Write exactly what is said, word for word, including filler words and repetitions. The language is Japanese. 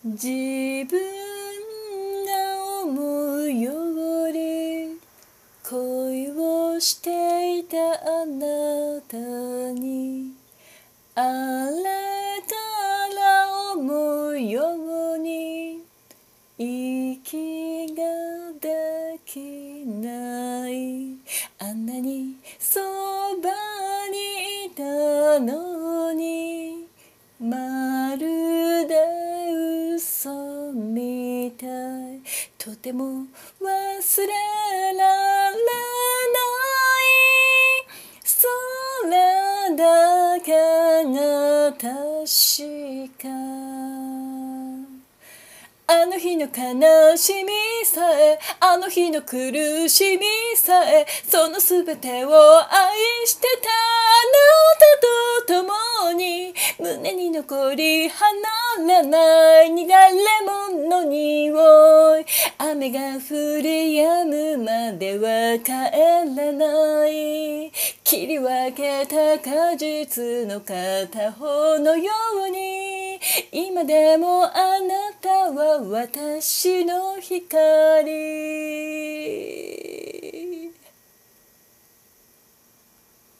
自分が思うより恋をしていたあなたにあれから思うように息ができない。あんなにそばにいたのにまるで嘘みたい。とても忘れられない。それだけが確か。あの日の悲しみさえ、あの日の苦しみさえ、そのすべてを愛してたあなたと共に、胸に残り離れない苦レモンの匂い。雨が降り止むまでは帰らない。切り分けた果実の片方のように、今でもあなたは私の光。